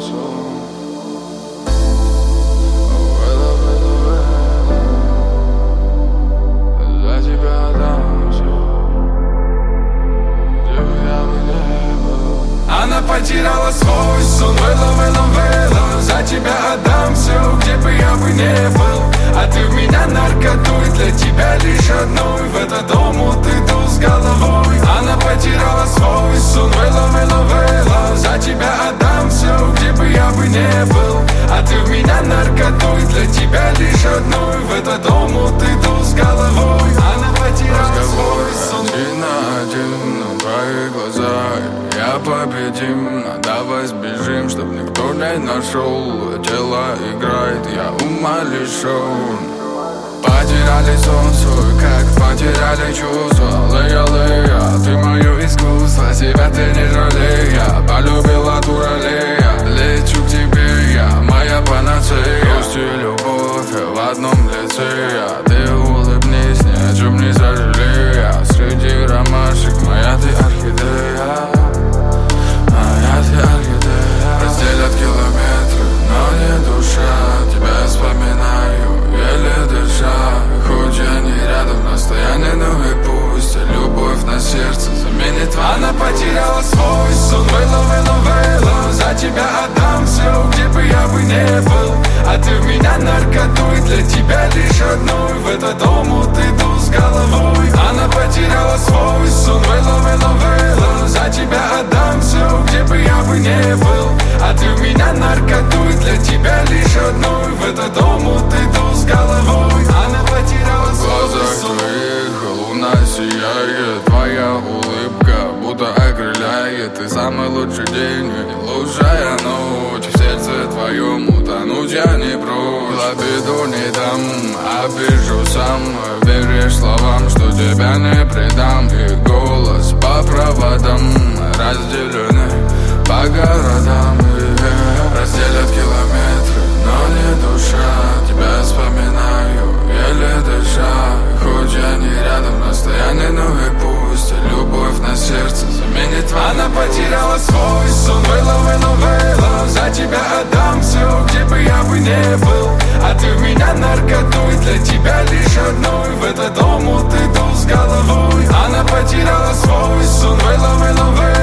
Она потеряла свой сон, Вейла, за тебя отдам все, где бы я бы не был. А ты в меня наркотуй, для тебя лишь одной. В этот омут иду с головой. Она потеряла свой сон, Вейла, за тебя отдам все, где бы я бы не был. А ты в меня наркотуй, для тебя лишь одной. В этот омут иду с головой. Она потеряла свой сон. Один на один на твои глаза я победим, давай сбежим, чтоб никто не нашел. Тело играет, я ума лишен. Потеряли сон свой, как потеряли чувства. Лея, ты мое искусство, себя ты не жалей. Я полюбила дуралея, лечу к тебе, я моя панацея. Грусть и любовь в одном лице. Ты улыбнись, ни о чем не сожалея. Среди ромашек моя ты орхидея. Разделят километры, но не душа. Тебя вспоминаю, еле дыша. Хоть я не рядом, расстояние, ну и пусть. Любовь на сердце заменит твою. Она потеряла свой сон, Вейла, за тебя отдам все, где бы я бы не был. А ты в меня наркотуй, для тебя лишь одной. В этот омут иду с головой. Она потеряла свой сон, Вейла, за тебя отдам все, где бы я бы не был. А ты в меня наркотуй, для тебя лишь одной. В этот омут иду с головой. Она потеряла свой сон. В глазах твоих луна сияет. Твоя улыбка будто окрыляет. Ты самый лучший день и лучшая ночь. В сердце твоем утонуть я не прочь. Обиду не дам, обижу сам. Веришь словам, что тебя не предам. И голос по проводам разделены по городам. Разделят километры, но не душа. Тебя вспоминаю, еле дыша. Хоть я не рядом, расстояние, ну и пусть. Любовь на сердце заменит твою. Она потеряла свой сон, Вейла, за тебя отдам все, где бы я бы не был. А ты в меня наркотуй, для тебя лишь одной. В этот омут иду с головой. Она потеряла свой сон, Вейла,